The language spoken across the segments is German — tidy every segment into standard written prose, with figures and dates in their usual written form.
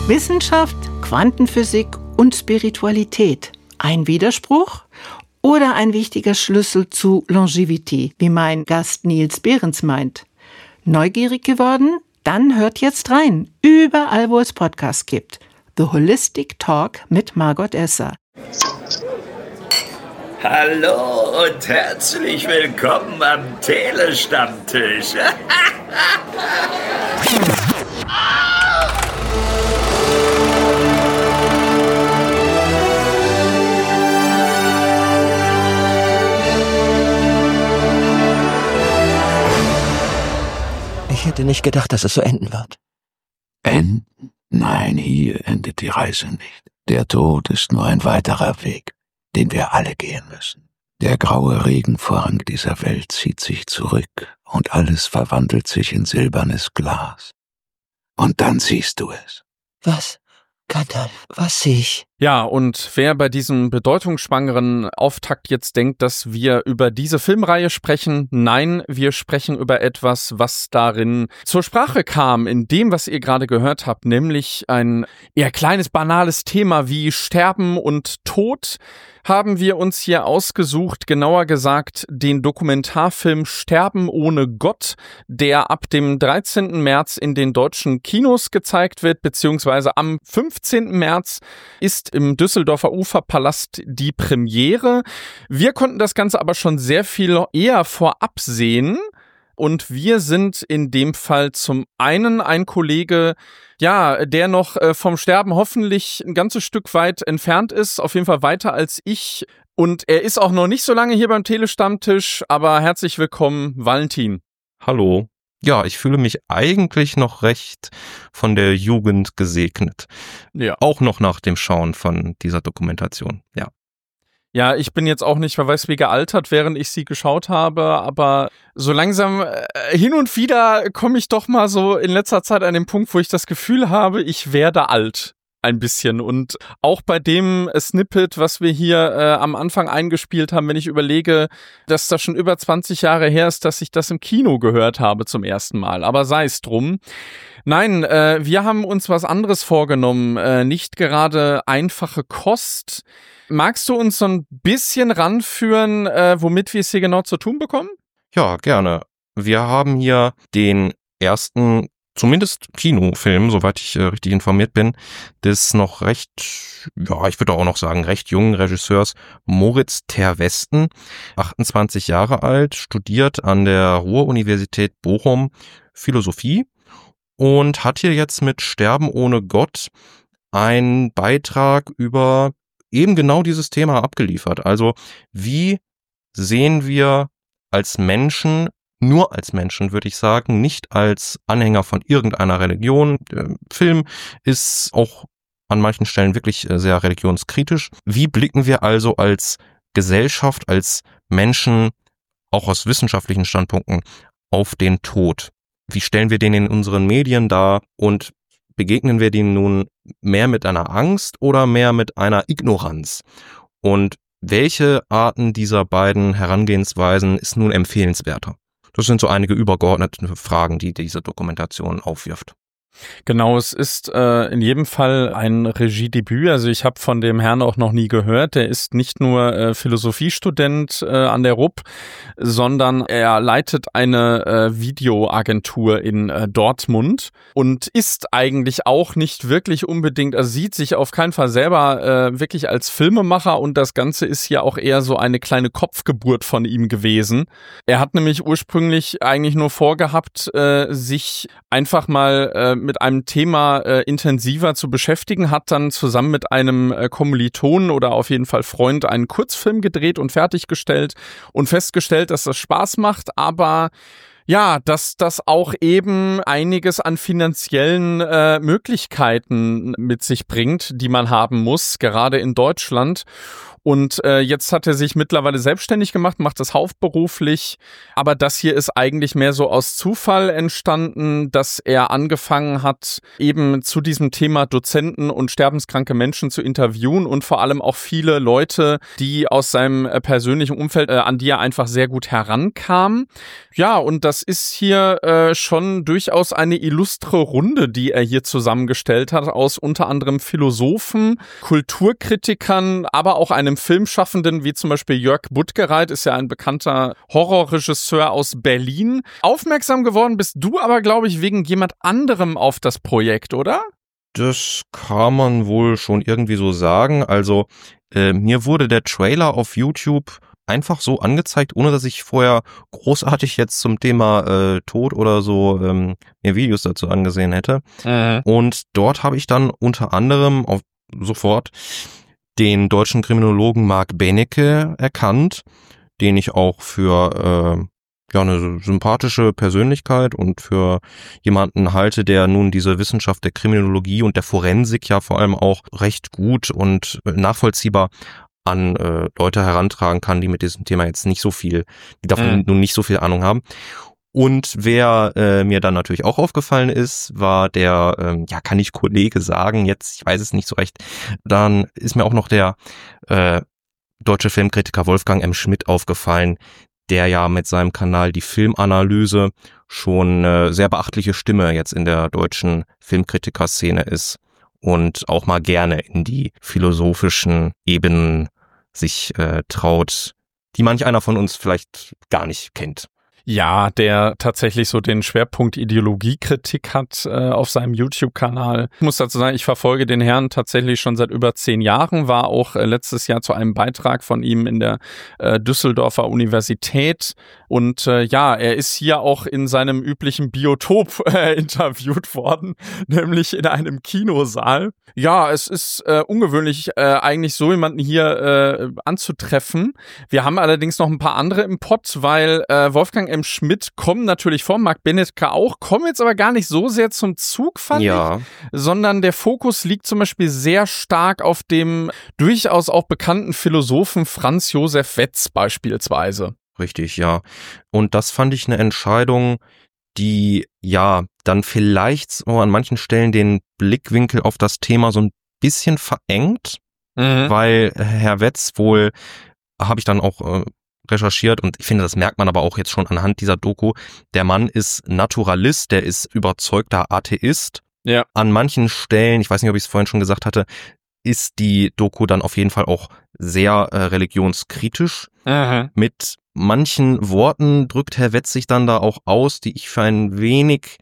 Wissenschaft, Quantenphysik und Spiritualität. Ein Widerspruch oder ein wichtiger Schlüssel zu Longevity, wie mein Gast Niels Behrens meint. Neugierig geworden? Dann hört jetzt rein, überall wo es Podcasts gibt. The Holistic Talk mit Margot Esser. Hallo und herzlich willkommen am Telestammtisch. Ich hätte nicht gedacht, dass es so enden wird. Enden? Nein, hier endet die Reise nicht. Der Tod ist nur ein weiterer Weg, den wir alle gehen müssen. Der graue Regenvorhang dieser Welt zieht sich zurück und alles verwandelt sich in silbernes Glas. Und dann siehst du es. Was? Gandalf, was sehe ich? Ja, und wer bei diesem bedeutungsschwangeren Auftakt jetzt denkt, dass wir über diese Filmreihe sprechen, nein, wir sprechen über etwas, was darin zur Sprache kam, in dem, was ihr gerade gehört habt, nämlich ein eher kleines, banales Thema wie Sterben und Tod, haben wir uns hier ausgesucht, genauer gesagt den Dokumentarfilm Sterben ohne Gott, der ab dem 13. März in den deutschen Kinos gezeigt wird, beziehungsweise am 15. März ist im Düsseldorfer Uferpalast die Premiere. Wir konnten das Ganze aber schon sehr viel eher vorab sehen. Und wir sind in dem Fall zum einen ein Kollege, ja, der noch vom Sterben hoffentlich ein ganzes Stück weit entfernt ist, auf jeden Fall weiter als ich. Und er ist auch noch nicht so lange hier beim Telestammtisch, aber herzlich willkommen, Valentin. Hallo. Ja, ich fühle mich eigentlich noch recht von der Jugend gesegnet. Ja. Auch noch nach dem Schauen von dieser Dokumentation, ja. Ja, ich bin jetzt auch nicht, wer weiß wie gealtert, während ich sie geschaut habe, aber so langsam hin und wieder komme ich doch mal so in letzter Zeit an den Punkt, wo ich das Gefühl habe, ich werde alt. Ein bisschen. Und auch bei dem Snippet, was wir hier am Anfang eingespielt haben, wenn ich überlege, dass das schon über 20 Jahre her ist, dass ich das im Kino gehört habe zum ersten Mal. Aber sei es drum. Nein, wir haben uns was anderes vorgenommen. Nicht gerade einfache Kost. Magst du uns so ein bisschen ranführen, womit wir es hier genau zu tun bekommen? Ja, gerne. Wir haben hier den ersten zumindest Kinofilm, soweit ich richtig informiert bin, des noch recht, ja, ich würde auch noch sagen, recht jungen Regisseurs Moritz ter Westen, 28 Jahre alt, studiert an der Ruhr-Universität Bochum Philosophie und hat hier jetzt mit Sterben ohne Gott einen Beitrag über eben genau dieses Thema abgeliefert. Also, wie sehen wir als Menschen, nur als Menschen, würde ich sagen, nicht als Anhänger von irgendeiner Religion. Der Film ist auch an manchen Stellen wirklich sehr religionskritisch. Wie blicken wir also als Gesellschaft, als Menschen, auch aus wissenschaftlichen Standpunkten, auf den Tod? Wie stellen wir den in unseren Medien dar und begegnen wir dem nun mehr mit einer Angst oder mehr mit einer Ignoranz? Und welche Arten dieser beiden Herangehensweisen ist nun empfehlenswerter? Das sind so einige übergeordnete Fragen, die diese Dokumentation aufwirft. Genau, es ist in jedem Fall ein Regiedebüt. Also ich habe von dem Herrn auch noch nie gehört. Der ist nicht nur Philosophiestudent an der RUB, sondern er leitet eine Videoagentur in Dortmund und ist eigentlich auch nicht wirklich unbedingt, also sieht sich auf keinen Fall selber wirklich als Filmemacher, und das Ganze ist hier auch eher so eine kleine Kopfgeburt von ihm gewesen. Er hat nämlich ursprünglich eigentlich nur vorgehabt, sich einfach mal mit einem Thema intensiver zu beschäftigen, hat dann zusammen mit einem Kommilitonen oder auf jeden Fall Freund einen Kurzfilm gedreht und fertiggestellt und festgestellt, dass das Spaß macht, aber ja, dass das auch eben einiges an finanziellen Möglichkeiten mit sich bringt, die man haben muss, gerade in Deutschland. Und jetzt hat er sich mittlerweile selbstständig gemacht, macht das hauptberuflich. Aber das hier ist eigentlich mehr so aus Zufall entstanden, dass er angefangen hat, eben zu diesem Thema Dozenten und sterbenskranke Menschen zu interviewen und vor allem auch viele Leute, die aus seinem persönlichen Umfeld, an die er einfach sehr gut herankam. Ja, und das ist hier schon durchaus eine illustre Runde, die er hier zusammengestellt hat, aus unter anderem Philosophen, Kulturkritikern, aber auch einem Filmschaffenden, wie zum Beispiel Jörg Buttgereit, ist ja ein bekannter Horrorregisseur aus Berlin. Aufmerksam geworden bist du aber, glaube ich, wegen jemand anderem auf das Projekt, oder? Das kann man wohl schon irgendwie so sagen. Also mir wurde der Trailer auf YouTube einfach so angezeigt, ohne dass ich vorher großartig jetzt zum Thema Tod oder so mir Videos dazu angesehen hätte. Und dort habe ich dann unter anderem sofort den deutschen Kriminologen Marc Benecke erkannt, den ich auch für eine sympathische Persönlichkeit und für jemanden halte, der nun diese Wissenschaft der Kriminologie und der Forensik ja vor allem auch recht gut und nachvollziehbar an Leute herantragen kann, die mit diesem Thema jetzt nicht so viel, die davon nun nicht so viel Ahnung haben. Und wer mir dann natürlich auch aufgefallen ist, war der, kann ich Kollege sagen, jetzt, ich weiß es nicht so recht, dann ist mir auch noch der deutsche Filmkritiker Wolfgang M. Schmidt aufgefallen, der ja mit seinem Kanal Die Filmanalyse schon eine sehr beachtliche Stimme jetzt in der deutschen Filmkritikerszene ist und auch mal gerne in die philosophischen Ebenen sich traut, die manch einer von uns vielleicht gar nicht kennt. Ja, der tatsächlich so den Schwerpunkt Ideologiekritik hat auf seinem YouTube-Kanal. Ich muss dazu sagen, ich verfolge den Herrn tatsächlich schon seit über 10 Jahren, war auch letztes Jahr zu einem Beitrag von ihm in der Düsseldorfer Universität. Und er ist hier auch in seinem üblichen Biotop interviewt worden, nämlich in einem Kinosaal. Ja, es ist ungewöhnlich, eigentlich so jemanden hier anzutreffen. Wir haben allerdings noch ein paar andere im Pott, weil Wolfgang M. Schmidt kommen natürlich vor, Marc Benecke auch, kommen jetzt aber gar nicht so sehr zum Zug, fand ich, sondern der Fokus liegt zum Beispiel sehr stark auf dem durchaus auch bekannten Philosophen Franz Josef Wetz beispielsweise. Richtig, ja. Und das fand ich eine Entscheidung, die ja dann vielleicht so an manchen Stellen den Blickwinkel auf das Thema so ein bisschen verengt, weil Herr Wetz wohl, habe ich dann auch recherchiert und ich finde, das merkt man aber auch jetzt schon anhand dieser Doku. Der Mann ist Naturalist, der ist überzeugter Atheist. Ja. An manchen Stellen, ich weiß nicht, ob ich es vorhin schon gesagt hatte, ist die Doku dann auf jeden Fall auch sehr religionskritisch. Mit manchen Worten drückt Herr Wetz sich dann da auch aus, die ich für ein wenig,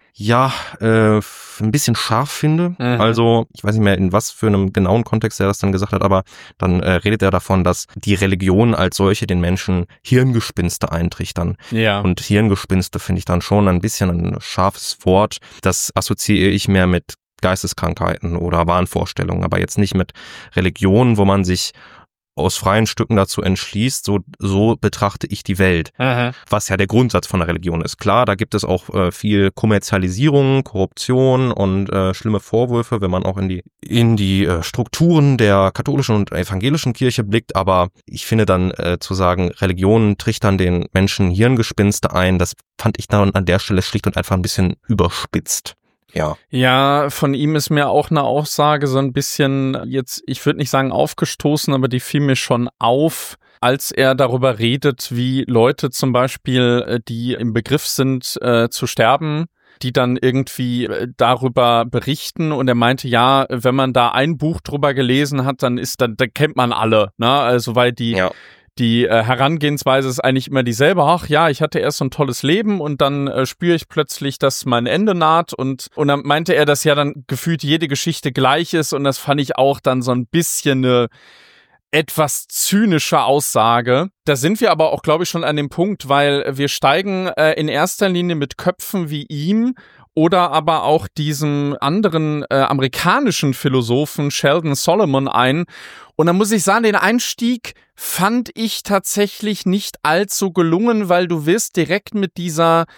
ein bisschen scharf finde. Also, ich weiß nicht mehr, in was für einem genauen Kontext er das dann gesagt hat, aber dann redet er davon, dass die Religion als solche den Menschen Hirngespinste eintrichtern. Ja. Und Hirngespinste finde ich dann schon ein bisschen ein scharfes Wort. Das assoziiere ich mehr mit Geisteskrankheiten oder Wahnvorstellungen, aber jetzt nicht mit Religionen, wo man sich aus freien Stücken dazu entschließt, so betrachte ich die Welt. Was ja der Grundsatz von der Religion ist. Klar, da gibt es auch viel Kommerzialisierung, Korruption und schlimme Vorwürfe, wenn man auch in die Strukturen der katholischen und evangelischen Kirche blickt, aber ich finde dann zu sagen, Religionen trichtern den Menschen Hirngespinste ein, das fand ich dann an der Stelle schlicht und einfach ein bisschen überspitzt. Ja, von ihm ist mir auch eine Aussage so ein bisschen jetzt, ich würde nicht sagen aufgestoßen, aber die fiel mir schon auf, als er darüber redet, wie Leute zum Beispiel, die im Begriff sind zu sterben, die dann irgendwie darüber berichten und er meinte, ja, wenn man da ein Buch drüber gelesen hat, dann kennt man alle, ne? Also weil die Herangehensweise ist eigentlich immer dieselbe. Ach ja, ich hatte erst so ein tolles Leben und dann spüre ich plötzlich, dass mein Ende naht und dann meinte er, dass ja dann gefühlt jede Geschichte gleich ist und das fand ich auch dann so ein bisschen eine etwas zynische Aussage. Da sind wir aber auch, glaube ich, schon an dem Punkt, weil wir steigen in erster Linie mit Köpfen wie ihm oder aber auch diesem anderen amerikanischen Philosophen Sheldon Solomon ein. Und dann muss ich sagen, den Einstieg fand ich tatsächlich nicht allzu gelungen, weil du wirst direkt mit dieser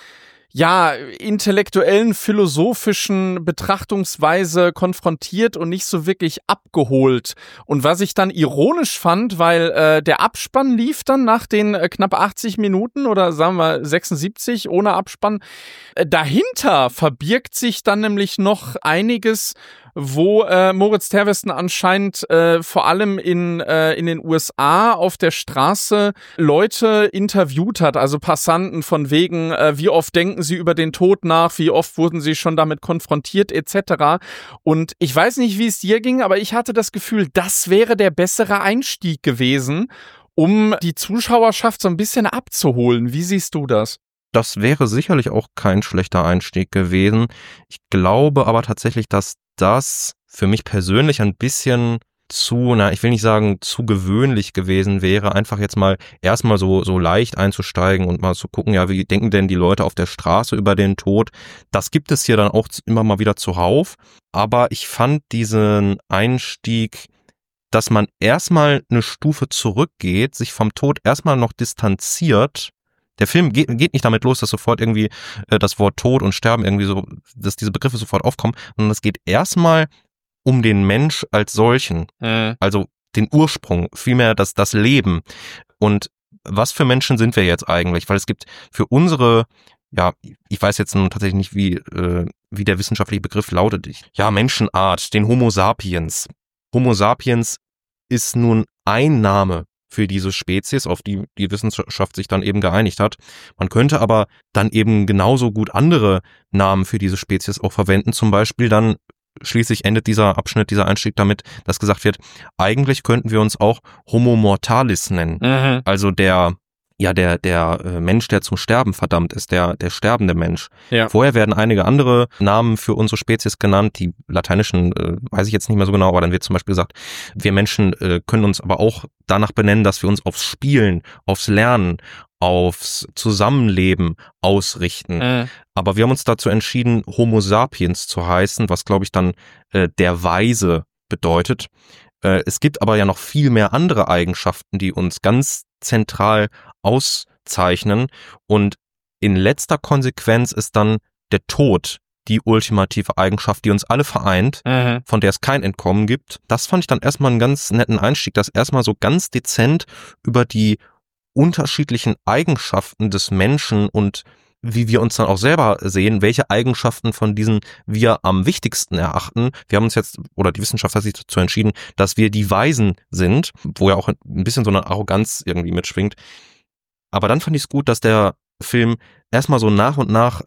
intellektuellen, philosophischen Betrachtungsweise konfrontiert und nicht so wirklich abgeholt. Und was ich dann ironisch fand, weil der Abspann lief dann nach den knapp 80 Minuten oder sagen wir 76 ohne Abspann. Dahinter verbirgt sich dann nämlich noch einiges, wo Moritz Terwesten anscheinend vor allem in den USA auf der Straße Leute interviewt hat, also Passanten von wegen, wie oft denken sie über den Tod nach, wie oft wurden sie schon damit konfrontiert etc. Und ich weiß nicht, wie es dir ging, aber ich hatte das Gefühl, das wäre der bessere Einstieg gewesen, um die Zuschauerschaft so ein bisschen abzuholen. Wie siehst du das? Das wäre sicherlich auch kein schlechter Einstieg gewesen. Ich glaube aber tatsächlich, dass das für mich persönlich ein bisschen ich will nicht sagen zu gewöhnlich gewesen wäre, einfach jetzt mal erstmal so leicht einzusteigen und mal zu gucken, ja, wie denken denn die Leute auf der Straße über den Tod? Das gibt es hier dann auch immer mal wieder zuhauf, aber ich fand diesen Einstieg, dass man erstmal eine Stufe zurückgeht, sich vom Tod erstmal noch distanziert. Der Film geht nicht damit los, dass sofort irgendwie das Wort Tod und Sterben irgendwie so, dass diese Begriffe sofort aufkommen, sondern es geht erstmal um den Mensch als solchen, also den Ursprung, vielmehr das Leben. Und was für Menschen sind wir jetzt eigentlich? Weil es gibt für unsere, ich weiß jetzt nun tatsächlich nicht, wie der wissenschaftliche Begriff lautet. Menschenart, den Homo sapiens. Homo sapiens ist nun ein Name für diese Spezies, auf die die Wissenschaft sich dann eben geeinigt hat. Man könnte aber dann eben genauso gut andere Namen für diese Spezies auch verwenden, zum Beispiel dann schließlich endet dieser Einstieg damit, dass gesagt wird, eigentlich könnten wir uns auch Homo mortalis nennen. Also der Mensch, der zum Sterben verdammt ist, der sterbende Mensch. Ja. Vorher werden einige andere Namen für unsere Spezies genannt, die lateinischen weiß ich jetzt nicht mehr so genau, aber dann wird zum Beispiel gesagt, wir Menschen können uns aber auch danach benennen, dass wir uns aufs Spielen, aufs Lernen, aufs Zusammenleben ausrichten. Aber wir haben uns dazu entschieden, Homo sapiens zu heißen, was glaube ich dann der Weise bedeutet. Es gibt aber ja noch viel mehr andere Eigenschaften, die uns ganz zentral auszeichnen, und in letzter Konsequenz ist dann der Tod die ultimative Eigenschaft, die uns alle vereint, von der es kein Entkommen gibt. Das fand ich dann erstmal einen ganz netten Einstieg, dass erstmal so ganz dezent über die unterschiedlichen Eigenschaften des Menschen und wie wir uns dann auch selber sehen, welche Eigenschaften von diesen wir am wichtigsten erachten. Wir haben uns jetzt, oder die Wissenschaft hat sich dazu entschieden, dass wir die Weisen sind, wo ja auch ein bisschen so eine Arroganz irgendwie mitschwingt. Aber dann fand ich es gut, dass der Film erstmal so nach und nach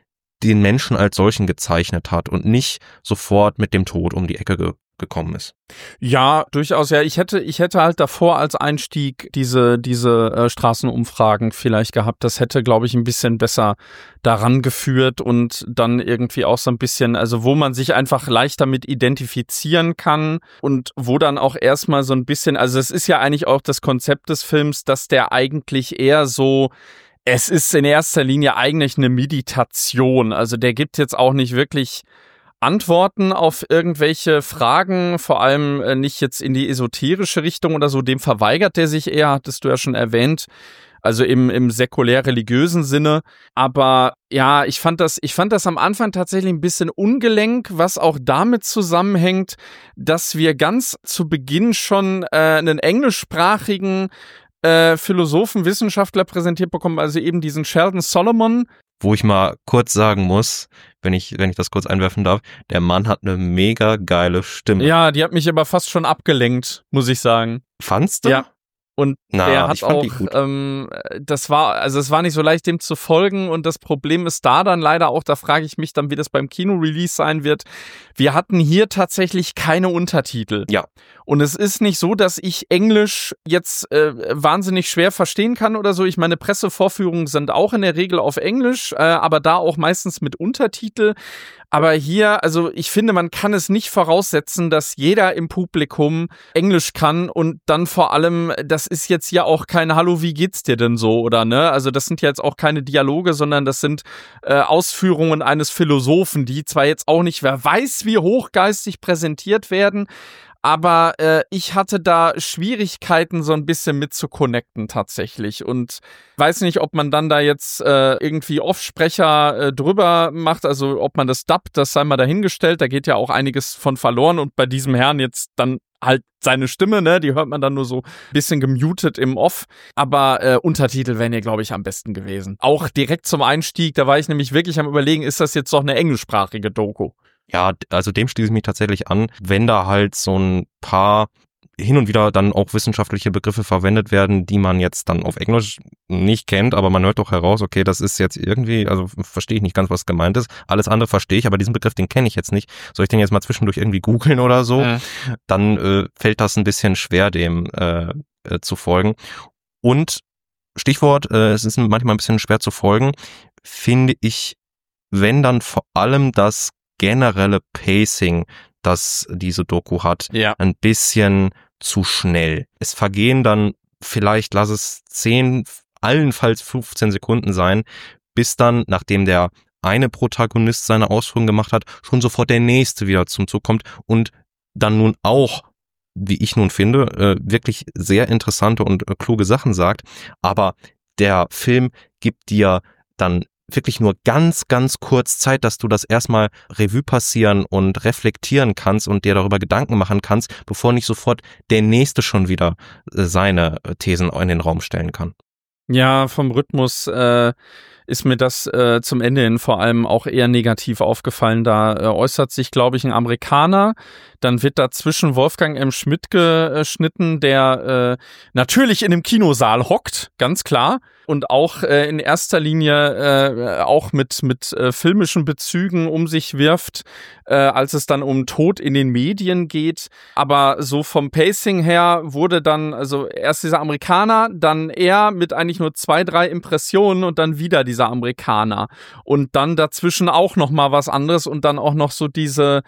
den Menschen als solchen gezeichnet hat und nicht sofort mit dem Tod um die Ecke gekommen ist. Ja, durchaus. Ja, ich hätte halt davor als Einstieg diese Straßenumfragen vielleicht gehabt. Das hätte, glaube ich, ein bisschen besser daran geführt und dann irgendwie auch so ein bisschen, also wo man sich einfach leichter mit identifizieren kann und wo dann auch erstmal so ein bisschen, also es ist ja eigentlich auch das Konzept des Films, dass der eigentlich eher so, es ist in erster Linie eigentlich eine Meditation. Also der gibt jetzt auch nicht wirklich Antworten auf irgendwelche Fragen, vor allem nicht jetzt in die esoterische Richtung oder so, dem verweigert der sich eher, hattest du ja schon erwähnt, also im säkulär-religiösen Sinne. Aber ja, ich fand das am Anfang tatsächlich ein bisschen ungelenk, was auch damit zusammenhängt, dass wir ganz zu Beginn schon einen englischsprachigen Philosophen, Wissenschaftler präsentiert bekommen, also eben diesen Sheldon Solomon. Wo ich mal kurz sagen muss, wenn ich das kurz einwerfen darf, der Mann hat eine mega geile Stimme. Ja, die hat mich aber fast schon abgelenkt, muss ich sagen. Fandst du? Ja. Und er hat auch, es war nicht so leicht, dem zu folgen, und das Problem ist da dann leider auch, da frage ich mich dann, wie das beim Kino-Release sein wird. Wir hatten hier tatsächlich keine Untertitel. Ja. Und es ist nicht so, dass ich Englisch jetzt wahnsinnig schwer verstehen kann oder so. Ich meine, Pressevorführungen sind auch in der Regel auf Englisch, aber da auch meistens mit Untertitel. Aber hier, also ich finde, man kann es nicht voraussetzen, dass jeder im Publikum Englisch kann, und dann vor allem, das ist jetzt ja auch kein Hallo, wie geht's dir denn so, oder ne? Also das sind ja jetzt auch keine Dialoge, sondern das sind Ausführungen eines Philosophen, die zwar jetzt auch nicht, wer weiß, wie hochgeistig präsentiert werden, aber ich hatte da Schwierigkeiten, so ein bisschen mit zu connecten tatsächlich und weiß nicht, ob man dann da jetzt irgendwie Offsprecher drüber macht, also ob man das dubbt, das sei mal dahingestellt, da geht ja auch einiges von verloren und bei diesem Herrn jetzt dann halt seine Stimme, ne, die hört man dann nur so ein bisschen gemutet im Off, aber Untertitel wären ja, glaube ich, am besten gewesen. Auch direkt zum Einstieg, da war ich nämlich wirklich am Überlegen, ist das jetzt doch eine englischsprachige Doku? Ja, also dem schließe ich mich tatsächlich an, wenn da halt so ein paar hin und wieder dann auch wissenschaftliche Begriffe verwendet werden, die man jetzt dann auf Englisch nicht kennt, aber man hört doch heraus, okay, das ist jetzt irgendwie, also verstehe ich nicht ganz, was gemeint ist. Alles andere verstehe ich, aber diesen Begriff, den kenne ich jetzt nicht. Soll ich den jetzt mal zwischendurch irgendwie googeln oder so? Dann fällt das ein bisschen schwer, dem zu folgen. Und Stichwort, es ist manchmal ein bisschen schwer zu folgen, finde ich, wenn dann vor allem das generelle Pacing, das diese Doku hat, ein bisschen zu schnell. Es vergehen dann vielleicht, lass es 10, allenfalls 15 Sekunden sein, bis dann, nachdem der eine Protagonist seine Ausführungen gemacht hat, schon sofort der nächste wieder zum Zug kommt und dann nun auch, wie ich nun finde, wirklich sehr interessante und kluge Sachen sagt. Aber der Film gibt dir dann wirklich nur ganz, ganz kurz Zeit, dass du das erstmal Revue passieren und reflektieren kannst und dir darüber Gedanken machen kannst, bevor nicht sofort der Nächste schon wieder seine Thesen in den Raum stellen kann. Ja, vom Rhythmus ist mir das zum Ende hin vor allem auch eher negativ aufgefallen. Da äußert sich, glaube ich, ein Amerikaner. Dann wird dazwischen Wolfgang M. Schmidt geschnitten, der natürlich in dem Kinosaal hockt, ganz klar. Und auch in erster Linie auch mit filmischen Bezügen um sich wirft, als es dann um Tod in den Medien geht. Aber so vom Pacing her wurde dann, also erst dieser Amerikaner, dann er mit eigentlich nur 2, 3 Impressionen und dann wieder dieser Amerikaner. Und dann dazwischen auch nochmal was anderes und dann auch noch so diese,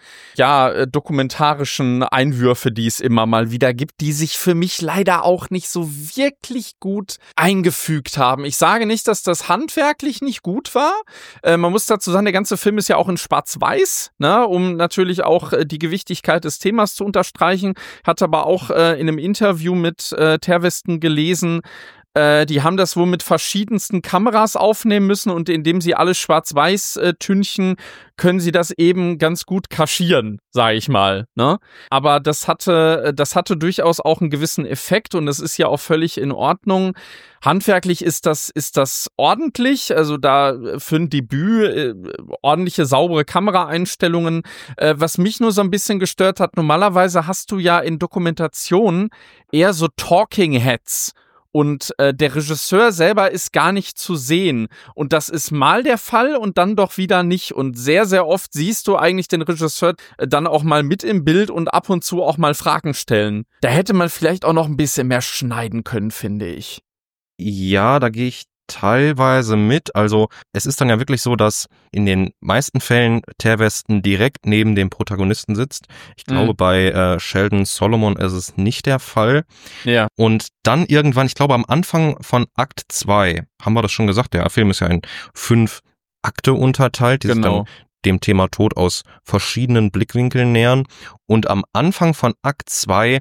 dokumentarischen Einwürfe, die es immer mal wieder gibt, die sich für mich leider auch nicht so wirklich gut eingefügt haben. Ich sage nicht, dass das handwerklich nicht gut war. Man muss dazu sagen, der ganze Film ist ja auch in Schwarz-Weiß, ne, um natürlich auch die Gewichtigkeit des Themas zu unterstreichen. Hat aber auch in einem Interview mit Terwesten gelesen, die haben das wohl mit verschiedensten Kameras aufnehmen müssen und indem sie alles schwarz-weiß tünchen, können sie das eben ganz gut kaschieren, sage ich mal, ne? Aber das hatte durchaus auch einen gewissen Effekt und das ist ja auch völlig in Ordnung. Handwerklich ist das ordentlich, also da für ein Debüt ordentliche, saubere Kameraeinstellungen. Was mich nur so ein bisschen gestört hat, normalerweise hast du ja in Dokumentationen eher so Talking Heads. Und der Regisseur selber ist gar nicht zu sehen. Und das ist mal der Fall und dann doch wieder nicht. Und sehr, sehr oft siehst du eigentlich den Regisseur dann auch mal mit im Bild und ab und zu auch mal Fragen stellen. Da hätte man vielleicht auch noch ein bisschen mehr schneiden können, finde ich. Ja, da gehe ich teilweise mit. Also es ist dann ja wirklich so, dass in den meisten Fällen Terwesten direkt neben dem Protagonisten sitzt. Ich glaube, bei Sheldon Solomon ist es nicht der Fall. Ja. Und dann irgendwann, ich glaube am Anfang von Akt 2, haben wir das schon gesagt, der Film ist ja in 5 Akte unterteilt, die sich dann dem Thema Tod aus verschiedenen Blickwinkeln nähern. Und am Anfang von Akt 2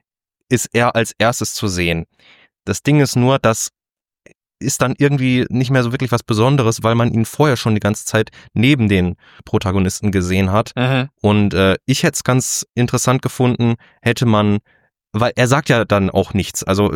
ist er als erstes zu sehen. Das Ding ist nur, dass ist dann irgendwie nicht mehr so wirklich was Besonderes, weil man ihn vorher schon die ganze Zeit neben den Protagonisten gesehen hat. Und ich hätte es ganz interessant gefunden, hätte man, weil er sagt ja dann auch nichts. Also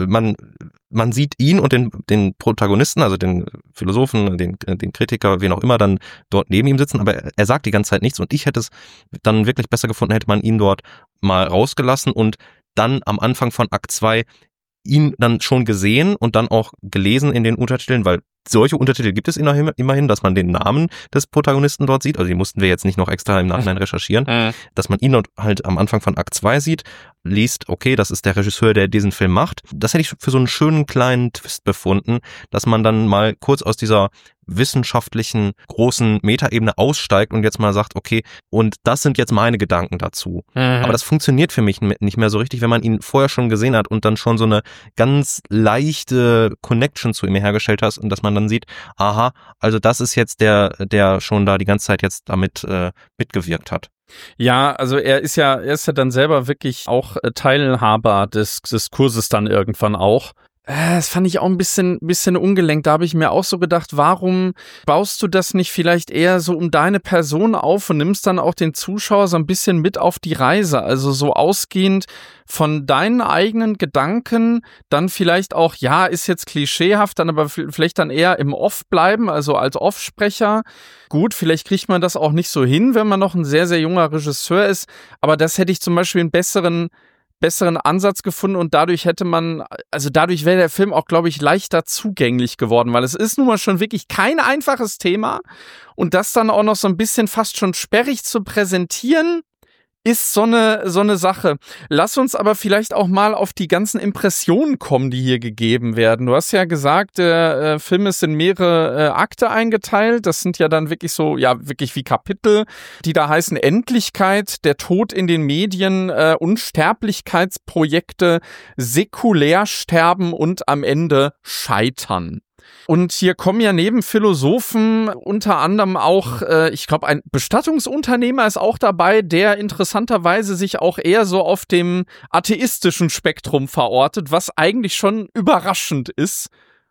man sieht ihn und den Protagonisten, also den Philosophen, den Kritiker, wen auch immer, dann dort neben ihm sitzen, aber er sagt die ganze Zeit nichts und ich hätte es dann wirklich besser gefunden, hätte man ihn dort mal rausgelassen und dann am Anfang von Akt 2 ihn dann schon gesehen und dann auch gelesen in den Untertiteln, weil solche Untertitel gibt es immerhin, dass man den Namen des Protagonisten dort sieht, also die mussten wir jetzt nicht noch extra im Nachhinein recherchieren, dass man ihn dort halt am Anfang von Akt 2 sieht, liest, okay, das ist der Regisseur, der diesen Film macht. Das hätte ich für so einen schönen kleinen Twist befunden, dass man dann mal kurz aus dieser wissenschaftlichen großen Metaebene aussteigt und jetzt mal sagt, okay, und das sind jetzt meine Gedanken dazu. Aber das funktioniert für mich nicht mehr so richtig, wenn man ihn vorher schon gesehen hat und dann schon so eine ganz leichte Connection zu ihm hergestellt hat und dass man dann sieht, aha, also das ist jetzt der schon da die ganze Zeit jetzt damit mitgewirkt hat. Ja, also er ist ja dann selber wirklich auch Teilhaber des Kurses dann irgendwann auch. Das fand ich auch ein bisschen ungelenkt. Da habe ich mir auch so gedacht, warum baust du das nicht vielleicht eher so um deine Person auf und nimmst dann auch den Zuschauer so ein bisschen mit auf die Reise? Also so ausgehend von deinen eigenen Gedanken, dann vielleicht auch, ja, ist jetzt klischeehaft, dann aber vielleicht dann eher im Off bleiben, also als Offsprecher. Gut, vielleicht kriegt man das auch nicht so hin, wenn man noch ein sehr, sehr junger Regisseur ist. Aber das hätte ich zum Beispiel einen besseren Ansatz gefunden und dadurch wäre der Film auch, glaube ich, leichter zugänglich geworden, weil es ist nun mal schon wirklich kein einfaches Thema und das dann auch noch so ein bisschen fast schon sperrig zu präsentieren, ist so eine Sache. Lass uns aber vielleicht auch mal auf die ganzen Impressionen kommen, die hier gegeben werden. Du hast ja gesagt, der Film ist in mehrere Akte eingeteilt. Das sind ja dann wirklich so, ja, wirklich wie Kapitel, die da heißen Endlichkeit, der Tod in den Medien, Unsterblichkeitsprojekte, Säkulärsterben und am Ende Scheitern. Und hier kommen ja neben Philosophen unter anderem auch, ich glaube, ein Bestattungsunternehmer ist auch dabei, der interessanterweise sich auch eher so auf dem atheistischen Spektrum verortet, was eigentlich schon überraschend ist,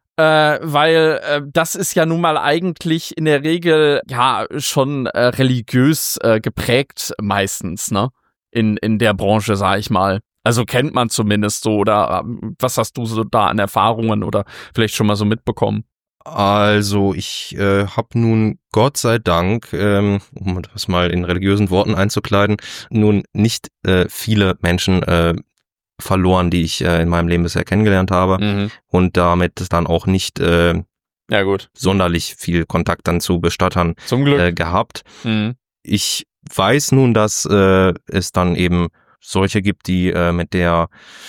weil das ist ja nun mal eigentlich in der Regel ja schon religiös geprägt meistens, ne? In der Branche, sag ich mal. Also kennt man zumindest so, oder was hast du so da an Erfahrungen oder vielleicht schon mal so mitbekommen? Also ich habe nun Gott sei Dank, um das mal in religiösen Worten einzukleiden, nun nicht viele Menschen verloren, die ich in meinem Leben bisher kennengelernt habe und damit dann auch nicht ja, gut. sonderlich viel Kontakt dann zu Bestattern Zum Glück. Gehabt. Ich weiß nun, dass es dann eben solche gibt, die mit der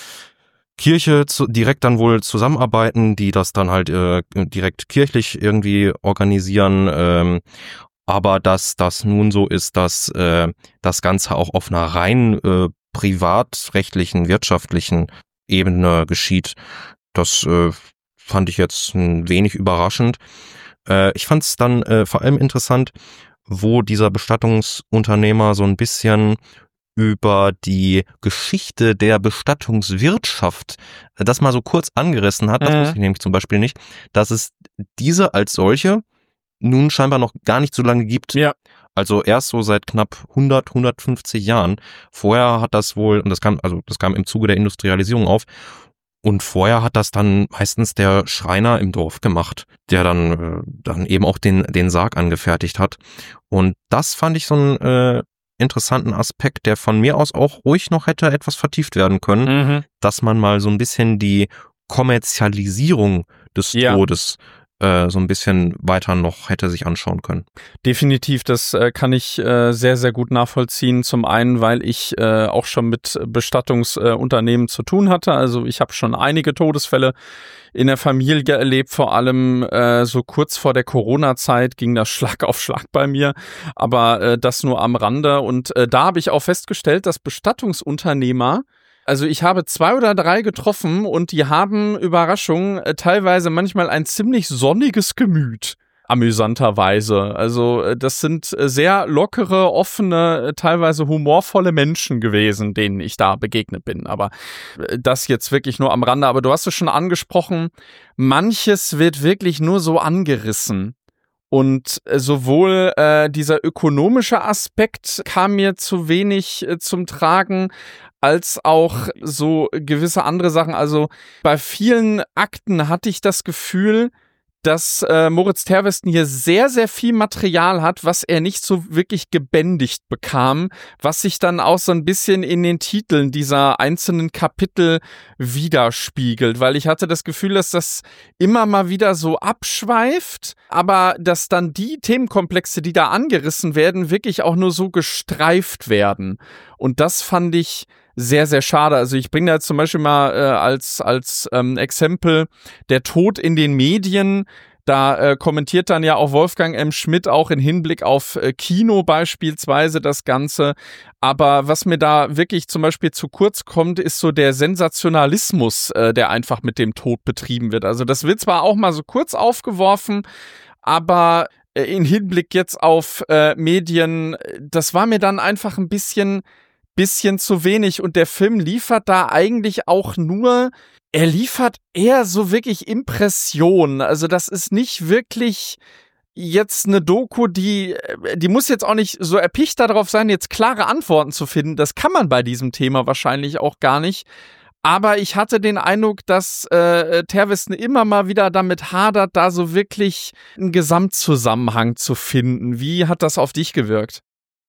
Kirche direkt dann wohl zusammenarbeiten, die das dann halt direkt kirchlich irgendwie organisieren, aber dass das nun so ist, dass das Ganze auch auf einer rein privatrechtlichen, wirtschaftlichen Ebene geschieht, das fand ich jetzt ein wenig überraschend. Ich fand es dann vor allem interessant, wo dieser Bestattungsunternehmer so ein bisschen über die Geschichte der Bestattungswirtschaft das mal so kurz angerissen hat, das wusste ich nämlich zum Beispiel nicht, dass es diese als solche nun scheinbar noch gar nicht so lange gibt. Ja. Also erst so seit knapp 150 Jahren. Vorher hat das wohl, und das kam im Zuge der Industrialisierung auf, und vorher hat das dann meistens der Schreiner im Dorf gemacht, der dann eben auch den Sarg angefertigt hat. Und das fand ich so ein interessanten Aspekt, der von mir aus auch ruhig noch hätte etwas vertieft werden können, dass man mal so ein bisschen die Kommerzialisierung des Todes so ein bisschen weiter noch hätte sich anschauen können. Definitiv, das kann ich sehr, sehr gut nachvollziehen. Zum einen, weil ich auch schon mit Bestattungsunternehmen zu tun hatte. Also ich habe schon einige Todesfälle in der Familie erlebt, vor allem so kurz vor der Corona-Zeit ging das Schlag auf Schlag bei mir, aber das nur am Rande. Und da habe ich auch festgestellt, dass Bestattungsunternehmer, also ich habe 2 oder 3 getroffen und die haben, Überraschung, teilweise manchmal ein ziemlich sonniges Gemüt, amüsanterweise. Also das sind sehr lockere, offene, teilweise humorvolle Menschen gewesen, denen ich da begegnet bin. Aber das jetzt wirklich nur am Rande. Aber du hast es schon angesprochen, manches wird wirklich nur so angerissen. Und sowohl dieser ökonomische Aspekt kam mir zu wenig zum Tragen, als auch so gewisse andere Sachen. Also bei vielen Akten hatte ich das Gefühl, dass Moritz Terwesten hier sehr, sehr viel Material hat, was er nicht so wirklich gebändigt bekam, was sich dann auch so ein bisschen in den Titeln dieser einzelnen Kapitel widerspiegelt, weil ich hatte das Gefühl, dass das immer mal wieder so abschweift, aber dass dann die Themenkomplexe, die da angerissen werden, wirklich auch nur so gestreift werden. Und das fand ich sehr, sehr schade. Also ich bringe da zum Beispiel mal als Exempel der Tod in den Medien. Da kommentiert dann ja auch Wolfgang M. Schmidt auch in Hinblick auf Kino beispielsweise das Ganze. Aber was mir da wirklich zum Beispiel zu kurz kommt, ist so der Sensationalismus, der einfach mit dem Tod betrieben wird. Also das wird zwar auch mal so kurz aufgeworfen, aber in Hinblick jetzt auf Medien, das war mir dann einfach ein bisschen zu wenig und der Film liefert da eigentlich auch nur, er liefert eher so wirklich Impressionen. Also das ist nicht wirklich jetzt eine Doku, die muss jetzt auch nicht so erpicht darauf sein, jetzt klare Antworten zu finden. Das kann man bei diesem Thema wahrscheinlich auch gar nicht. Aber ich hatte den Eindruck, dass Terwesen immer mal wieder damit hadert, da so wirklich einen Gesamtzusammenhang zu finden. Wie hat das auf dich gewirkt?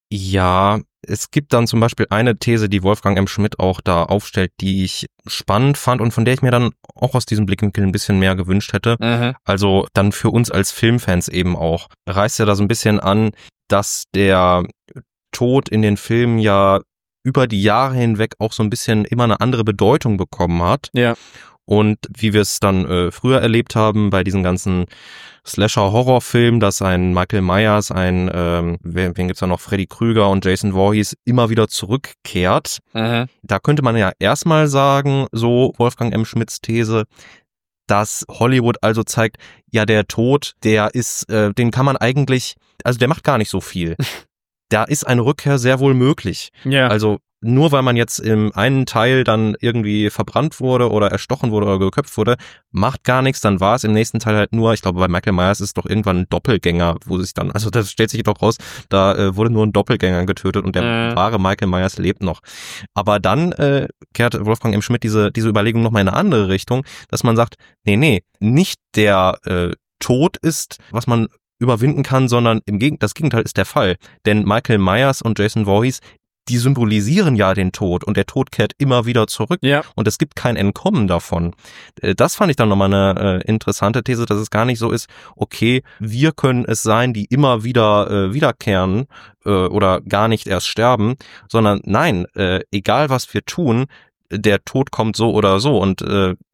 Ja, es gibt dann zum Beispiel eine These, die Wolfgang M. Schmidt auch da aufstellt, die ich spannend fand und von der ich mir dann auch aus diesem Blickwinkel ein bisschen mehr gewünscht hätte. Mhm. Also dann für uns als Filmfans eben auch. Reißt ja da so ein bisschen an, dass der Tod in den Filmen ja über die Jahre hinweg auch so ein bisschen immer eine andere Bedeutung bekommen hat. Ja. Und wie wir es dann früher erlebt haben bei diesen ganzen Slasher-Horrorfilmen, dass ein Michael Myers, wen gibt's da noch, Freddy Krüger und Jason Voorhees immer wieder zurückkehrt. Mhm. Da könnte man ja erstmal sagen, so Wolfgang M. Schmidts These, dass Hollywood also zeigt, ja, der Tod, der ist, den kann man eigentlich, also der macht gar nicht so viel. Da ist eine Rückkehr sehr wohl möglich. Ja. Also nur weil man jetzt im einen Teil dann irgendwie verbrannt wurde oder erstochen wurde oder geköpft wurde, macht gar nichts, dann war es im nächsten Teil halt nur, ich glaube bei Michael Myers ist es doch irgendwann ein Doppelgänger, wo sich dann, also das stellt sich doch raus, da wurde nur ein Doppelgänger getötet und der wahre Michael Myers lebt noch. Aber dann kehrt Wolfgang M. Schmidt diese Überlegung nochmal in eine andere Richtung, dass man sagt, nee, nicht der Tod ist, was man überwinden kann, sondern das Gegenteil ist der Fall. Denn Michael Myers und Jason Voorhees, die symbolisieren ja den Tod und der Tod kehrt immer wieder zurück und es gibt kein Entkommen davon. Das fand ich dann nochmal eine interessante These, dass es gar nicht so ist, okay, wir können es sein, die immer wieder wiederkehren oder gar nicht erst sterben, sondern nein, egal was wir tun, der Tod kommt so oder so und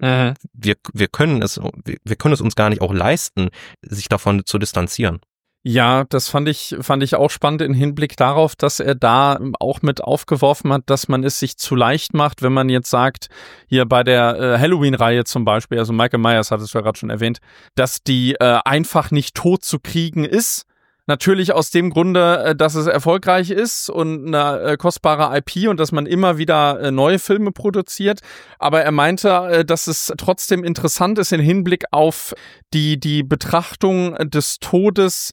wir können es uns gar nicht auch leisten, sich davon zu distanzieren. Ja, das fand ich auch spannend im Hinblick darauf, dass er da auch mit aufgeworfen hat, dass man es sich zu leicht macht, wenn man jetzt sagt, hier bei der Halloween-Reihe zum Beispiel, also Michael Myers hattest du ja gerade schon erwähnt, dass die einfach nicht tot zu kriegen ist. Natürlich aus dem Grunde, dass es erfolgreich ist und eine kostbare IP und dass man immer wieder neue Filme produziert. Aber er meinte, dass es trotzdem interessant ist im Hinblick auf die Betrachtung des Todes,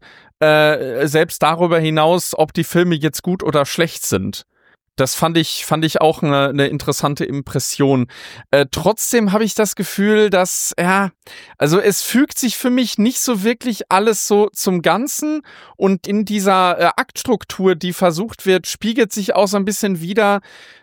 selbst darüber hinaus, ob die Filme jetzt gut oder schlecht sind. Das fand ich auch eine interessante Impression. Trotzdem habe ich das Gefühl, dass, also es fügt sich für mich nicht so wirklich alles so zum Ganzen und in dieser Aktstruktur, die versucht wird, spiegelt sich auch so ein bisschen wieder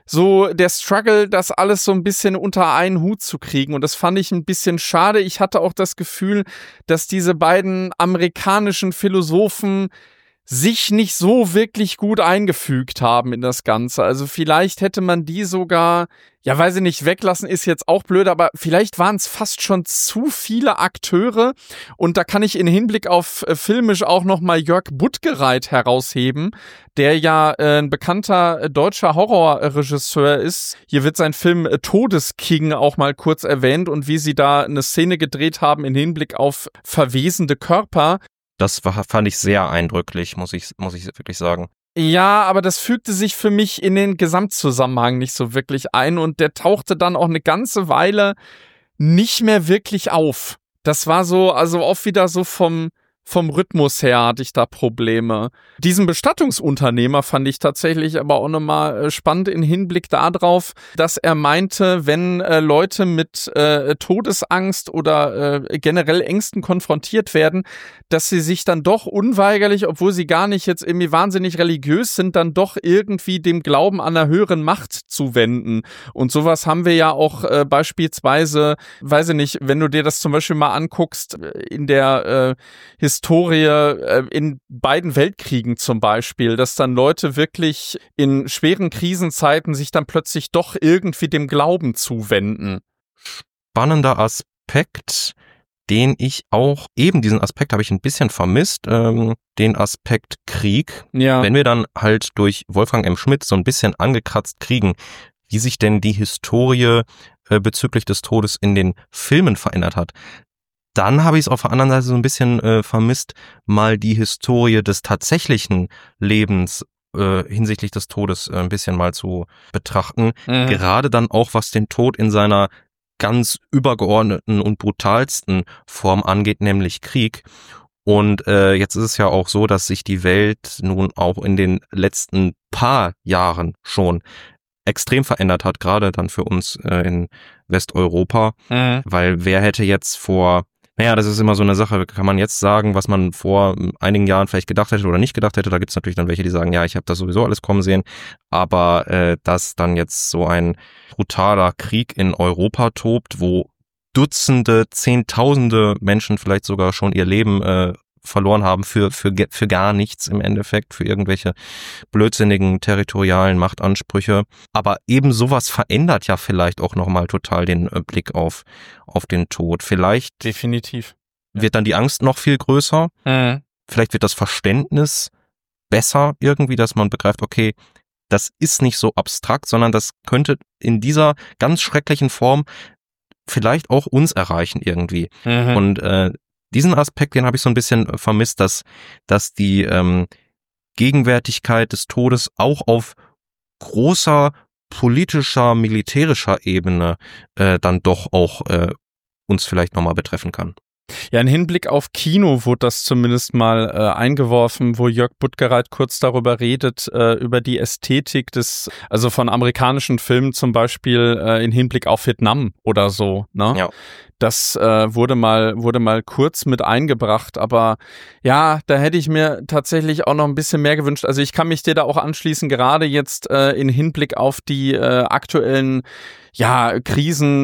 so der Struggle, das alles so ein bisschen unter einen Hut zu kriegen und das fand ich ein bisschen schade. Ich hatte auch das Gefühl, dass diese beiden amerikanischen Philosophen sich nicht so wirklich gut eingefügt haben in das Ganze. Also vielleicht hätte man die sogar, ja weiß ich nicht, weglassen ist jetzt auch blöd, aber vielleicht waren es fast schon zu viele Akteure und da kann ich in Hinblick auf filmisch auch nochmal Jörg Buttgereit herausheben, der ja ein bekannter deutscher Horrorregisseur ist. Hier wird sein Film Todesking auch mal kurz erwähnt und wie sie da eine Szene gedreht haben in Hinblick auf verwesende Körper. Das fand ich sehr eindrücklich, muss ich wirklich sagen. Ja, aber das fügte sich für mich in den Gesamtzusammenhang nicht so wirklich ein und der tauchte dann auch eine ganze Weile nicht mehr wirklich auf. Das war so, also auch wieder so vom Rhythmus her hatte ich da Probleme. Diesen Bestattungsunternehmer fand ich tatsächlich aber auch nochmal spannend in Hinblick darauf, dass er meinte, wenn Leute mit Todesangst oder generell Ängsten konfrontiert werden, dass sie sich dann doch unweigerlich, obwohl sie gar nicht jetzt irgendwie wahnsinnig religiös sind, dann doch irgendwie dem Glauben an einer höheren Macht zuwenden. Und sowas haben wir ja auch beispielsweise, weiß ich nicht, wenn du dir das zum Beispiel mal anguckst, in der Historie in beiden Weltkriegen zum Beispiel, dass dann Leute wirklich in schweren Krisenzeiten sich dann plötzlich doch irgendwie dem Glauben zuwenden. Spannender Aspekt, diesen Aspekt habe ich ein bisschen vermisst, den Aspekt Krieg. Ja. Wenn wir dann halt durch Wolfgang M. Schmidt so ein bisschen angekratzt kriegen, wie sich denn die Historie bezüglich des Todes in den Filmen verändert hat, dann habe ich es auf der anderen Seite so ein bisschen vermisst, mal die Historie des tatsächlichen Lebens hinsichtlich des Todes ein bisschen mal zu betrachten. Gerade dann auch, was den Tod in seiner ganz übergeordneten und brutalsten Form angeht, nämlich Krieg. Und jetzt ist es ja auch so, dass sich die Welt nun auch in den letzten paar Jahren schon extrem verändert hat, gerade dann für uns in Westeuropa. Weil wer hätte jetzt das ist immer so eine Sache, kann man jetzt sagen, was man vor einigen Jahren vielleicht gedacht hätte oder nicht gedacht hätte. Da gibt es natürlich dann welche, die sagen, ja, ich habe das sowieso alles kommen sehen. Aber dass dann jetzt so ein brutaler Krieg in Europa tobt, wo Dutzende, Zehntausende Menschen vielleicht sogar schon ihr Leben verloren haben für gar nichts im Endeffekt, für irgendwelche blödsinnigen territorialen Machtansprüche. Aber eben sowas verändert ja vielleicht auch nochmal total den Blick auf den Tod. Vielleicht definitiv wird dann die Angst noch viel größer. Vielleicht wird das Verständnis besser irgendwie, dass man begreift, okay, das ist nicht so abstrakt, sondern das könnte in dieser ganz schrecklichen Form vielleicht auch uns erreichen irgendwie. Und diesen Aspekt, den habe ich so ein bisschen vermisst, dass die Gegenwärtigkeit des Todes auch auf großer politischer, militärischer Ebene dann doch auch uns vielleicht nochmal betreffen kann. Ja, in Hinblick auf Kino wurde das zumindest mal eingeworfen, wo Jörg Buttgereit kurz darüber redet, über die Ästhetik also von amerikanischen Filmen zum Beispiel in Hinblick auf Vietnam oder so, ne? Ja. Das wurde mal kurz mit eingebracht, aber ja, da hätte ich mir tatsächlich auch noch ein bisschen mehr gewünscht. Also ich kann mich dir da auch anschließen, gerade jetzt in Hinblick auf die aktuellen Krisen,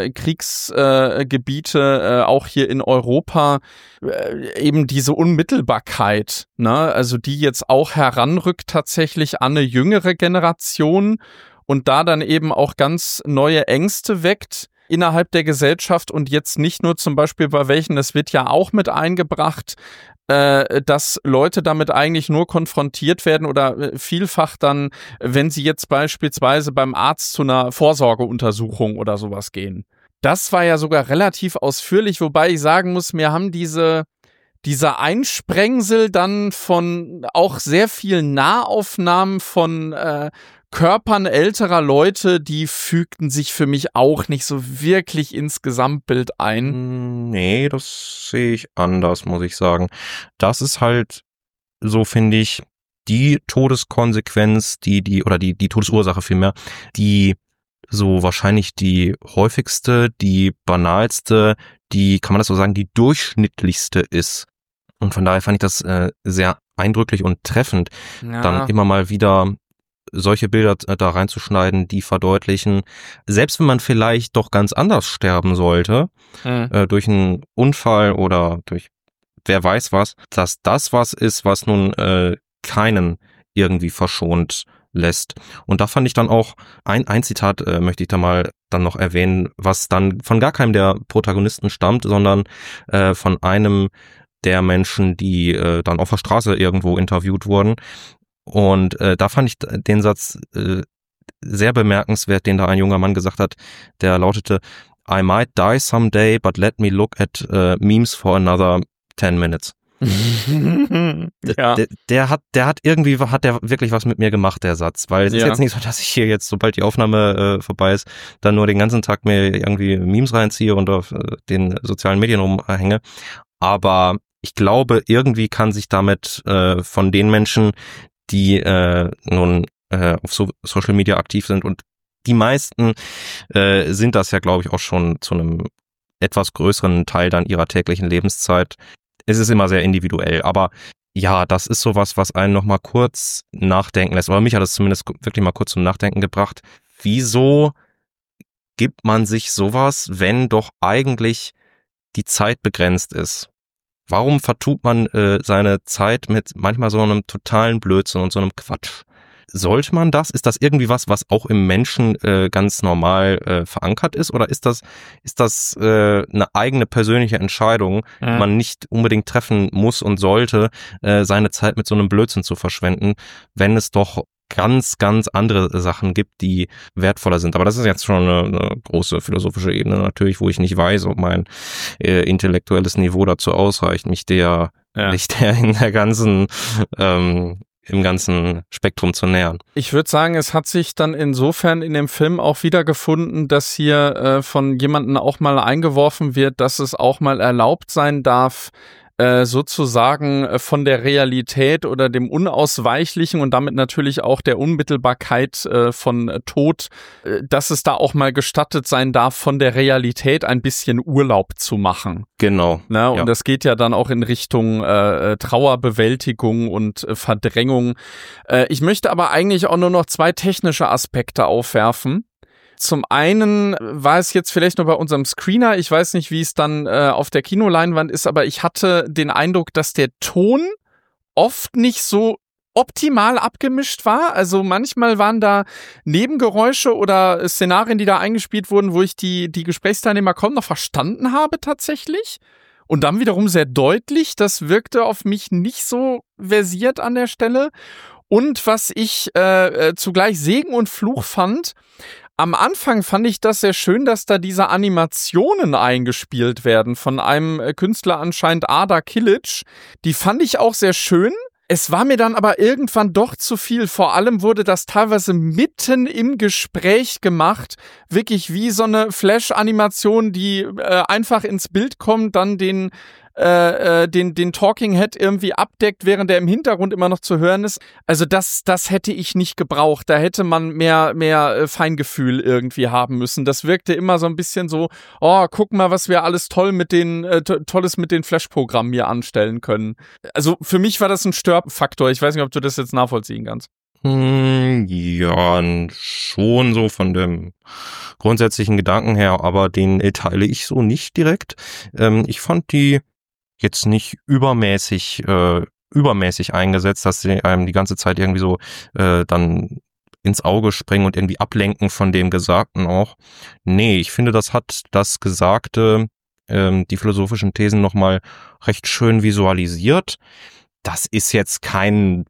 Kriegsgebiete, auch hier in Europa, eben diese Unmittelbarkeit, ne? Also die jetzt auch heranrückt tatsächlich an eine jüngere Generation und da dann eben auch ganz neue Ängste weckt innerhalb der Gesellschaft und jetzt nicht nur zum Beispiel bei welchen, das wird ja auch mit eingebracht, dass Leute damit eigentlich nur konfrontiert werden oder vielfach dann, wenn sie jetzt beispielsweise beim Arzt zu einer Vorsorgeuntersuchung oder sowas gehen. Das war ja sogar relativ ausführlich, wobei ich sagen muss, mir haben dieser Einsprengsel dann von auch sehr vielen Nahaufnahmen von Körpern älterer Leute, die fügten sich für mich auch nicht so wirklich ins Gesamtbild ein. Nee, das sehe ich anders, muss ich sagen. Das ist halt, so finde ich, die Todeskonsequenz, die Todesursache vielmehr, die so wahrscheinlich die häufigste, die banalste, kann man das so sagen, die durchschnittlichste ist. Und von daher fand ich das sehr eindrücklich und treffend, dann immer mal wieder solche Bilder da reinzuschneiden, die verdeutlichen, selbst wenn man vielleicht doch ganz anders sterben sollte, durch einen Unfall oder durch wer weiß was, dass das was ist, was nun keinen irgendwie verschont lässt. Und da fand ich dann auch, ein Zitat möchte ich da mal dann noch erwähnen, was dann von gar keinem der Protagonisten stammt, sondern von einem der Menschen, die dann auf der Straße irgendwo interviewt wurden. Und da fand ich den Satz sehr bemerkenswert, den da ein junger Mann gesagt hat, der lautete, I might die someday, but let me look at memes for another 10 minutes. Ja. Der hat wirklich was mit mir gemacht, der Satz, weil es ist jetzt nicht so, dass ich hier jetzt, sobald die Aufnahme vorbei ist, dann nur den ganzen Tag mir irgendwie Memes reinziehe und auf den sozialen Medien rumhänge, aber ich glaube, irgendwie kann sich damit von den Menschen, die nun auf Social Media aktiv sind, und die meisten sind das ja, glaube ich, auch schon zu einem etwas größeren Teil dann ihrer täglichen Lebenszeit. Es ist immer sehr individuell, aber ja, das ist sowas, was einen noch mal kurz nachdenken lässt, oder mich hat es zumindest wirklich mal kurz zum Nachdenken gebracht. Wieso gibt man sich sowas, wenn doch eigentlich die Zeit begrenzt ist? Warum vertut man seine Zeit mit manchmal so einem totalen Blödsinn und so einem Quatsch? Sollte man das? Ist das irgendwie was auch im Menschen ganz normal verankert ist? Oder ist das eine eigene persönliche Entscheidung, die man nicht unbedingt treffen muss und sollte, seine Zeit mit so einem Blödsinn zu verschwenden, wenn es doch ganz, ganz andere Sachen gibt, die wertvoller sind. Aber das ist jetzt schon eine große philosophische Ebene natürlich, wo ich nicht weiß, ob mein intellektuelles Niveau dazu ausreicht, mich der in der ganzen im ganzen Spektrum zu nähern. Ich würde sagen, es hat sich dann insofern in dem Film auch wiedergefunden, dass hier von jemandem auch mal eingeworfen wird, dass es auch mal erlaubt sein darf, sozusagen von der Realität oder dem Unausweichlichen und damit natürlich auch der Unmittelbarkeit von Tod, dass es da auch mal gestattet sein darf, von der Realität ein bisschen Urlaub zu machen. Genau. Na, und das geht ja dann auch in Richtung Trauerbewältigung und Verdrängung. Ich möchte aber eigentlich auch nur noch 2 technische Aspekte aufwerfen. Zum einen war es jetzt vielleicht nur bei unserem Screener, ich weiß nicht, wie es dann auf der Kinoleinwand ist, aber ich hatte den Eindruck, dass der Ton oft nicht so optimal abgemischt war. Also manchmal waren da Nebengeräusche oder Szenarien, die da eingespielt wurden, wo ich die Gesprächsteilnehmer kaum noch verstanden habe tatsächlich. Und dann wiederum sehr deutlich, das wirkte auf mich nicht so versiert an der Stelle. Und was ich zugleich Segen und Fluch fand, am Anfang fand ich das sehr schön, dass da diese Animationen eingespielt werden von einem Künstler anscheinend Ada Kilic. Die fand ich auch sehr schön. Es war mir dann aber irgendwann doch zu viel. Vor allem wurde das teilweise mitten im Gespräch gemacht. Wirklich wie so eine Flash-Animation, die einfach ins Bild kommt, dann den Talking Head irgendwie abdeckt, während er im Hintergrund immer noch zu hören ist. Also das hätte ich nicht gebraucht. Da hätte man mehr Feingefühl irgendwie haben müssen. Das wirkte immer so ein bisschen so, oh, guck mal, was wir alles Tolles mit den Flash-Programmen hier anstellen können. Also für mich war das ein Störfaktor. Ich weiß nicht, ob du das jetzt nachvollziehen kannst. Ja, schon so von dem grundsätzlichen Gedanken her, aber den teile ich so nicht direkt. Ich fand die jetzt nicht übermäßig eingesetzt, dass sie einem die ganze Zeit irgendwie so dann ins Auge springen und irgendwie ablenken von dem Gesagten auch. Nee, ich finde, das hat das Gesagte, die philosophischen Thesen nochmal recht schön visualisiert. Das ist jetzt keine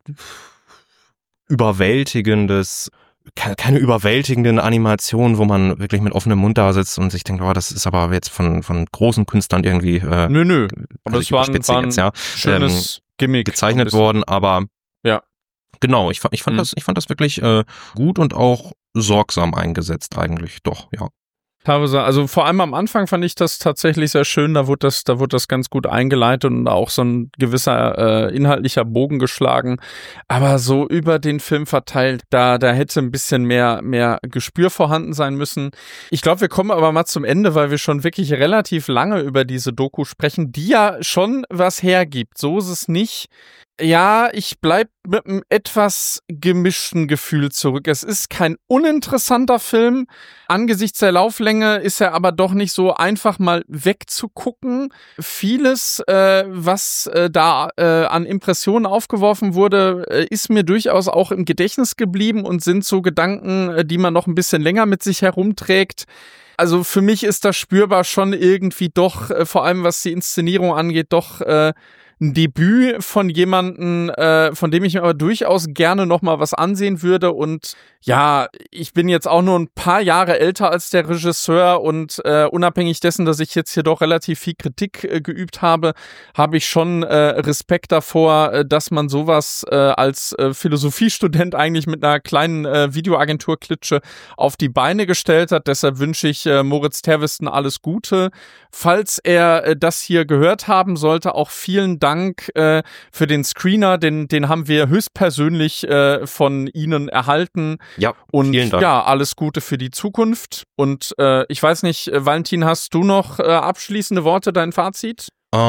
überwältigenden Animationen, wo man wirklich mit offenem Mund da sitzt und sich denkt, oh, das ist aber jetzt von großen Künstlern irgendwie Nö. Aber es war ein schönes Gimmick gezeichnet worden, aber ja. Genau, ich fand das wirklich gut und auch sorgsam eingesetzt eigentlich, doch, ja. Teilweise, also vor allem am Anfang fand ich das tatsächlich sehr schön, da wurde das ganz gut eingeleitet und auch so ein gewisser inhaltlicher Bogen geschlagen, aber so über den Film verteilt, da hätte ein bisschen mehr Gespür vorhanden sein müssen. Ich glaube, wir kommen aber mal zum Ende, weil wir schon wirklich relativ lange über diese Doku sprechen, die ja schon was hergibt, so ist es nicht. Ja, ich bleib mit einem etwas gemischten Gefühl zurück. Es ist kein uninteressanter Film. Angesichts der Lauflänge ist er aber doch nicht so einfach mal wegzugucken. Vieles, was da an Impressionen aufgeworfen wurde, ist mir durchaus auch im Gedächtnis geblieben und sind so Gedanken, die man noch ein bisschen länger mit sich herumträgt. Also für mich ist das spürbar schon irgendwie doch, vor allem was die Inszenierung angeht, doch ein Debüt von jemandem, von dem ich mir aber durchaus gerne noch mal was ansehen würde. Und ja, ich bin jetzt auch nur ein paar Jahre älter als der Regisseur und unabhängig dessen, dass ich jetzt hier doch relativ viel Kritik geübt habe, habe ich schon Respekt davor, dass man sowas als Philosophiestudent eigentlich mit einer kleinen Videoagentur-Klitsche auf die Beine gestellt hat. Deshalb wünsche ich Moritz Terwisten alles Gute. Falls er das hier gehört haben sollte, auch vielen Dank für den Screener, den haben wir höchstpersönlich von Ihnen erhalten. Ja, und vielen Dank. Ja, alles Gute für die Zukunft. Und ich weiß nicht, Valentin, hast du noch abschließende Worte, dein Fazit?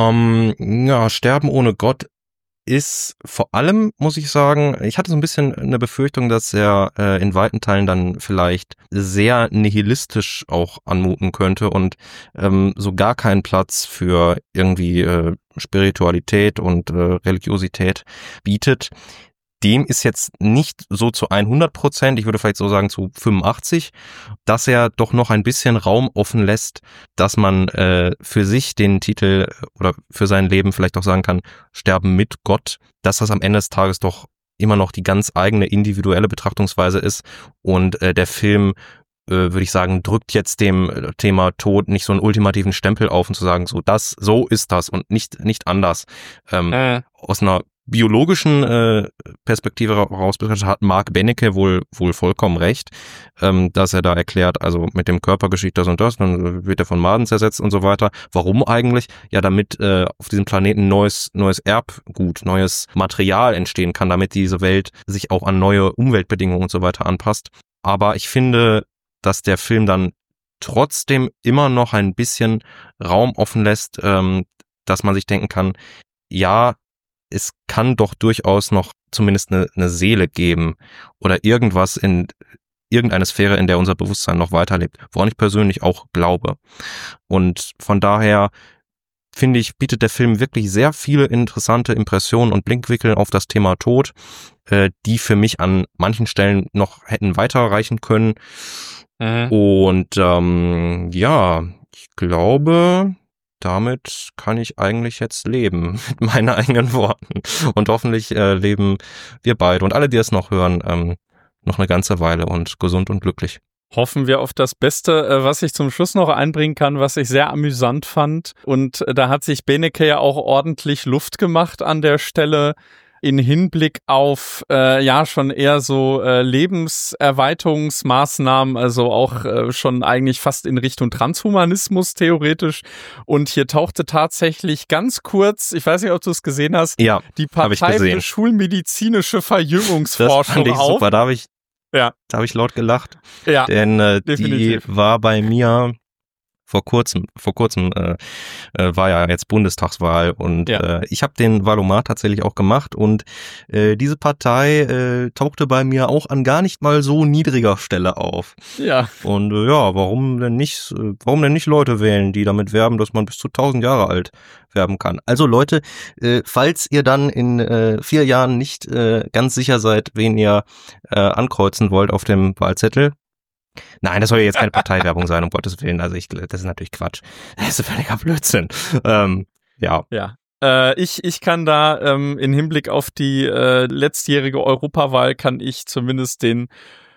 Ja, Sterben ohne Gott ist vor allem, muss ich sagen, ich hatte so ein bisschen eine Befürchtung, dass er in weiten Teilen dann vielleicht sehr nihilistisch auch anmuten könnte und so gar keinen Platz für irgendwie Spiritualität und Religiosität bietet. Dem ist jetzt nicht so zu 100%, ich würde vielleicht so sagen zu 85%, dass er doch noch ein bisschen Raum offen lässt, dass man für sich den Titel oder für sein Leben vielleicht auch sagen kann, Sterben mit Gott, dass das am Ende des Tages doch immer noch die ganz eigene individuelle Betrachtungsweise ist und der Film, würde ich sagen, drückt jetzt dem Thema Tod nicht so einen ultimativen Stempel auf und zu sagen, so ist das und nicht anders. Aus einer biologischen Perspektive heraus hat Mark Benecke wohl vollkommen recht, dass er da erklärt, also mit dem Körper geschieht das und das, dann wird er von Maden zersetzt und so weiter. Warum eigentlich? Ja, damit auf diesem Planeten neues Erbgut, neues Material entstehen kann, damit diese Welt sich auch an neue Umweltbedingungen und so weiter anpasst. Aber ich finde, dass der Film dann trotzdem immer noch ein bisschen Raum offen lässt, dass man sich denken kann, ja, es kann doch durchaus noch zumindest eine Seele geben oder irgendwas in irgendeine Sphäre, in der unser Bewusstsein noch weiterlebt, woran ich persönlich auch glaube. Und von daher finde ich, bietet der Film wirklich sehr viele interessante Impressionen und Blickwinkel auf das Thema Tod, die für mich an manchen Stellen noch hätten weiterreichen können. Und ich glaube, damit kann ich eigentlich jetzt leben, mit meinen eigenen Worten. Und hoffentlich leben wir beide und alle, die es noch hören, noch eine ganze Weile und gesund und glücklich. Hoffen wir auf das Beste. Was ich zum Schluss noch einbringen kann, was ich sehr amüsant fand. Und da hat sich Benecke ja auch ordentlich Luft gemacht an der Stelle in Hinblick auf schon eher so Lebenserweiterungsmaßnahmen, also auch schon eigentlich fast in Richtung Transhumanismus theoretisch. Und hier tauchte tatsächlich ganz kurz, ich weiß nicht, ob du es gesehen hast, die Partei für schulmedizinische Verjüngungsforschung auf. Das fand ich super, da habe ich laut gelacht, ja, denn die war bei mir vor kurzem war ja jetzt Bundestagswahl und ich habe den Valomat tatsächlich auch gemacht und diese Partei tauchte bei mir auch an gar nicht mal so niedriger Stelle auf. Ja. Und warum denn nicht Leute wählen, die damit werben, dass man bis zu 1000 Jahre alt werben kann? Also Leute, falls ihr dann in 4 Jahren nicht ganz sicher seid, wen ihr ankreuzen wollt auf dem Wahlzettel, nein, das soll ja jetzt keine Parteiwerbung sein, um Gottes Willen. Also das ist natürlich Quatsch. Das ist völliger Blödsinn. Ja. Ich kann da in Hinblick auf die letztjährige Europawahl kann ich zumindest den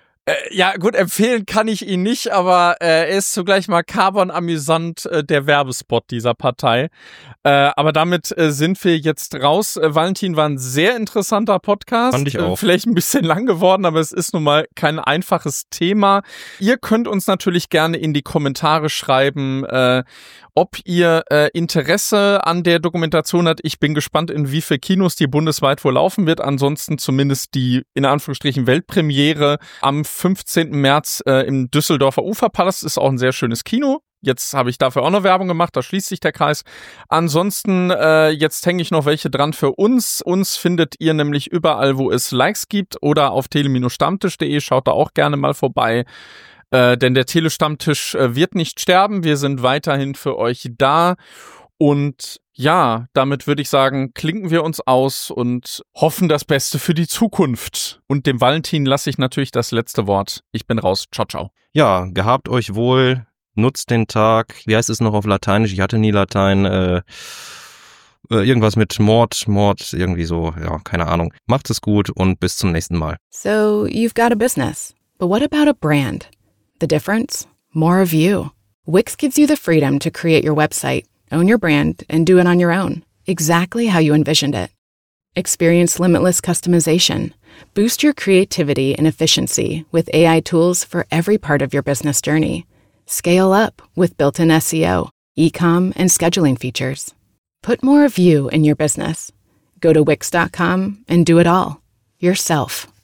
empfehlen kann ich ihn nicht, aber er ist zugleich makaber amüsant, der Werbespot dieser Partei. Aber damit sind wir jetzt raus. Valentin, war ein sehr interessanter Podcast. Fand ich auch. Vielleicht ein bisschen lang geworden, aber es ist nun mal kein einfaches Thema. Ihr könnt uns natürlich gerne in die Kommentare schreiben, ob ihr Interesse an der Dokumentation habt. Ich bin gespannt, in wie viele Kinos die bundesweit wohl laufen wird. Ansonsten zumindest die, in Anführungsstrichen, Weltpremiere am 15. März im Düsseldorfer Uferpalast. Ist auch ein sehr schönes Kino. Jetzt habe ich dafür auch noch Werbung gemacht, da schließt sich der Kreis. Ansonsten, jetzt hänge ich noch welche dran für uns. Uns findet ihr nämlich überall, wo es Likes gibt oder auf tele-stammtisch.de. Schaut da auch gerne mal vorbei. Denn der Tele-Stammtisch wird nicht sterben. Wir sind weiterhin für euch da. Und ja, damit würde ich sagen, klinken wir uns aus und hoffen das Beste für die Zukunft. Und dem Valentin lasse ich natürlich das letzte Wort. Ich bin raus. Ciao, ciao. Ja, gehabt euch wohl. Nutzt den Tag. Wie heißt es noch auf Lateinisch? Ich hatte nie Latein. Irgendwas mit Mord, irgendwie so. Ja, keine Ahnung. Macht es gut und bis zum nächsten Mal. So, you've got a business. But what about a brand? The difference? More of you. Wix gives you the freedom to create your website, own your brand, and do it on your own, exactly how you envisioned it. Experience limitless customization. Boost your creativity and efficiency with AI tools for every part of your business journey. Scale up with built-in SEO, e-com, and scheduling features. Put more of you in your business. Go to Wix.com and do it all yourself.